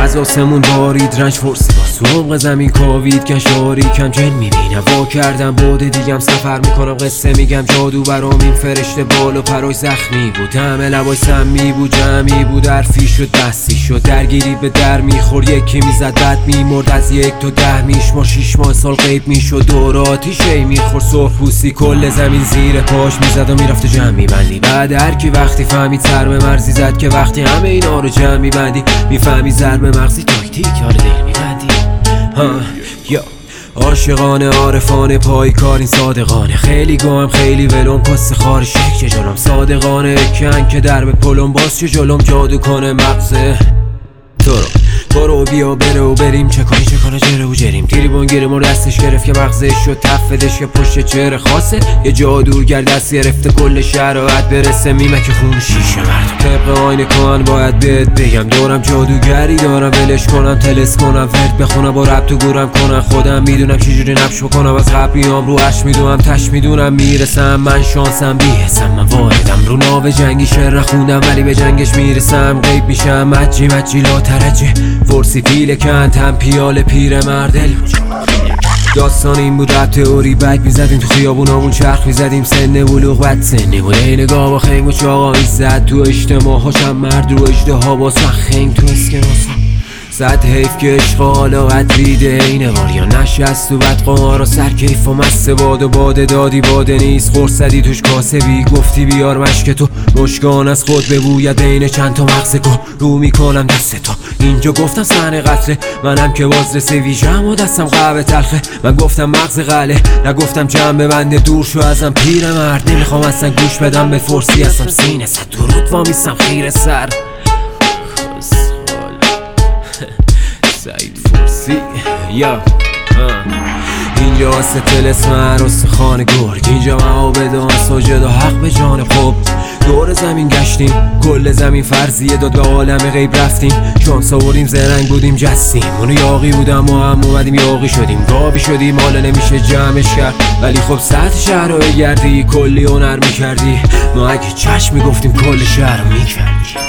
از آسمون بارید رنج فرسی باز تو عمق زمین کاوید گشاری کم جن میبینم وا کردم بعد دیگم سفر میکنم قصه میگم جادو برام این فرشته بال و پرای زخمی بود همه لبای سمی بود جمعی بود حرفی شد دستی شد درگیری به در میخور یکی میزد بعد میمرد از 1 تا 10 میشمار 6 ماه سال غیب میشد دور آتیشی میخور سرخ پوستی کل زمین زیر پاش میزد و میرفته جمع میبندی بعد هر کی وقتی فهمید سر به مرزی زد که وقتی همه اینا رو جمع میبندی میفهمی ضرب مغزی تاکتیک ها رو دل میبندی یا عاشقانه عارفانه پای کار این صادقانه خیلی گوهم خیلی ولم کس خار شک چه جلوم صادقانه کن که در به پلم باز چه جلوم جادو کنه مغزه تو رو بیا بره و بریم چه کنه جره و جریم تیریبون گیریم و دستش گرفت که مغزش شد تفدش که پشت چهره خاصه یه جادوگر دست گرفته کل شرایط برسه میمه که خون شیشه مردم طبق آینه کن باید بهت بگم دورم جادوگری دارم ولش کنم تلس کنم ورد بخونم با ربط و گورم کنم خودم میدونم چجوری نبش بکنم از قبل میام رو عش میدونم تش میدونم میرسم من شانسم بیهسم من واردم رو ناو جنگی شعر خوندم ولی به جنگش میرسم غیب میشم مجی لا ترجه فرسی پیل کند هم پیال پیر مردل داستان این بود رب تئوری بک میزدیم تو خیابونامون چرخ میزدیم سن بلوغ بد سنی بود این نگاه با خنگ و چاقا میزد تو اجتماع هاشم مرد رو اجده ها با خنگ تو اسکناسم صد حیف که عشق حالا قدریده اینه واریا نشست تو بد قمار و سرکیف و مست باد و باده دادی باده نیست خورسدی توش کاسبی گفتی بیار مشک تو مشکان از خود ببوید بین چند تا مغز کن رو میکنم دست تو اینجا گفتم سن قتله منم که بازرسه ویژم و دستم قهوه تلخه من گفتم مغز غله نگفتم جمع بنده دور شو ازم پیر مرد نمیخوام اصلا گوش بدم به فرسی هستم سینه صد درود وامیستم خیر سر سعید فرسی یا اینجا واسه تلسم عروس خانه گرگ اینجا معابد و مساجد و حق به جان خوب دور زمین گشتیم کل زمین فرضیه داد به عالم غیب رفتیم شانس آوردیم زرنگ بودیم جستیم اونو یاقی بودم و هم اومدیم یاقی شدیم گاوی شدیم حالا نمیشه جمعش کرد ولی خب سطح شهر رو بگردی کلی هنر میکردی ما اگه چشم میگفتیم کل شهر رو میکردی